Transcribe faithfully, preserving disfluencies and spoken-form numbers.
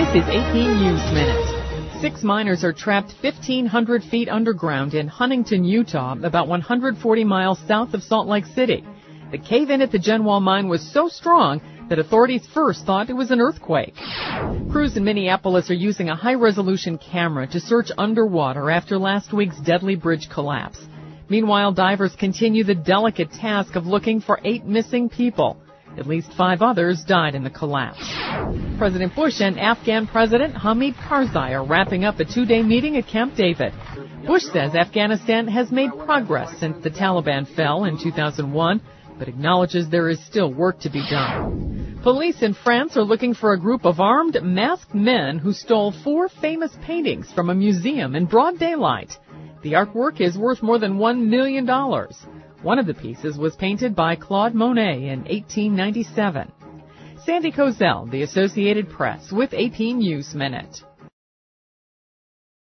This is A P News Minute. Six miners are trapped fifteen hundred feet underground in Huntington, Utah, about one hundred forty miles south of Salt Lake City. The cave-in at the Genwall mine was so strong that authorities first thought it was an earthquake. Crews in Minneapolis are using a high-resolution camera to search underwater after last week's deadly bridge collapse. Meanwhile, divers continue the delicate task of looking for eight missing people. At least five others died in the collapse. President Bush and Afghan President Hamid Karzai are wrapping up a two-day meeting at Camp David. Bush says Afghanistan has made progress since the Taliban fell in two thousand one, but acknowledges there is still work to be done. Police in France are looking for a group of armed, masked men who stole four famous paintings from a museum in broad daylight. The artwork is worth more than one million dollars. One of the pieces was painted by Claude Monet in eighteen ninety-seven. Sandy Kozel, The Associated Press, with A P News Minute.